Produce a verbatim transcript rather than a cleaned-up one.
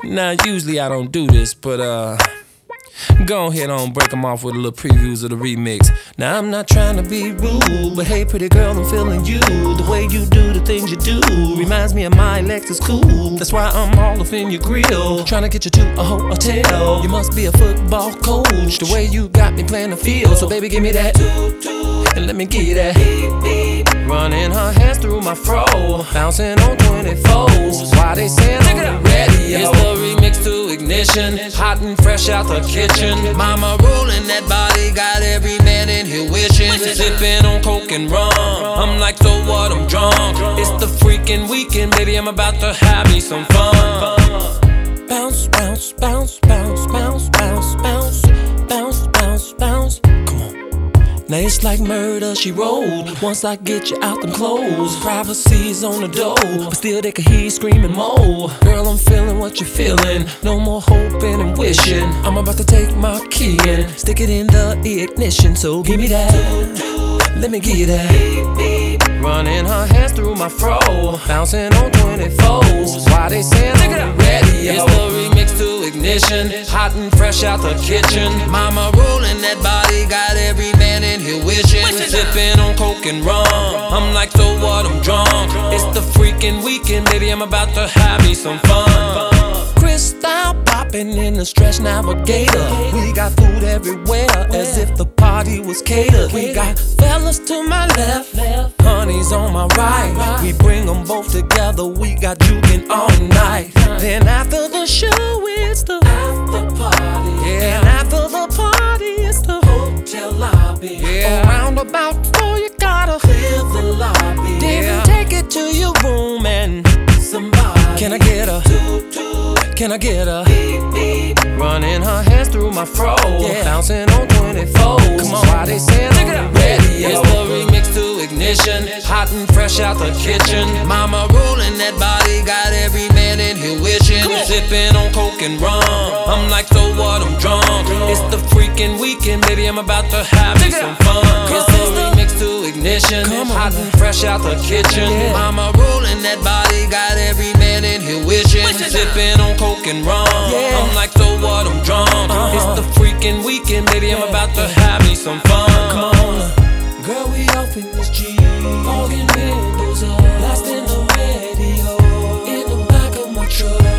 Now, usually I don't do this, but uh, go ahead on, break them off with a little previews of the remix. Now, I'm not trying to be rude, but hey, pretty girl, I'm feeling you. The way you do the things you do reminds me of my Lexus coupe. That's why I'm all up in your grill, trying to get you to a hotel. You must be a football coach, the way you got me playing the field. So baby, give me that, and let me give you that. Running her hands through my fro, bouncing on twenty-fours. Why they saying I'm ready? It's the remix to Ignition, hot and fresh out the kitchen. Mama rolling that body, got every man in here wishing. Sipping on coke and rum, I'm like, so what, I'm drunk. It's the freaking weekend, baby, I'm about to have me some fun. Bounce, bounce, bounce, bounce, bounce, bounce, bounce, bounce, bounce, bounce. Come on. Now it's like murder, she rolled. Once I get you out them clothes, privacy's on the door, but still they can hear you screaming more. Girl, I'm feeling what you're feeling, no more hoping and wishing. I'm about to take my key and stick it in the ignition. So give me that, let me give you that. Running her hands through my fro, bouncing on twenty-fours. Why they saying I'm ready? It's the remix to Ignition, hot and fresh out the kitchen. Mama rolling that body, got every man in here wishing. Sipping on coke and rum, I'm like, so what, I'm drunk. It's the freaking weekend, baby, I'm about to have me some fun. Crystal popping in the Stretch Navigator. We got food everywhere, as if the party was catered. We got fellas to my left, honeys on my right. We bring them both together, we got juking all night. Then after the show, it's the after party. Yeah, and after the party, it's the hotel lobby. Yeah, around about four, you gotta clear the lobby. Then yeah, take it to your room and somebody. Can I get a? Can I get a? Running her hands through my fro, yeah, bouncing on twenty-fours. Come on, why they saying I'm ready? It's the remix to Ignition, hot and fresh out the kitchen. Mama rolling that body, got every man in here wishing. Sipping on coke and rum, I'm like, so what, I'm drunk. It's the freaking weekend, baby, I'm about to have me some fun. It's the remix to Ignition, hot and fresh out the kitchen. Mama rolling that body, got every man in here wishing. Sipping on coke and rum, I'm like, so what, I'm drunk. It's the freaking weekend, baby, I'm about to have me some fun. Come on, girl, we off in this Jeep, fogging windows up, blasting the radio in the back of my truck.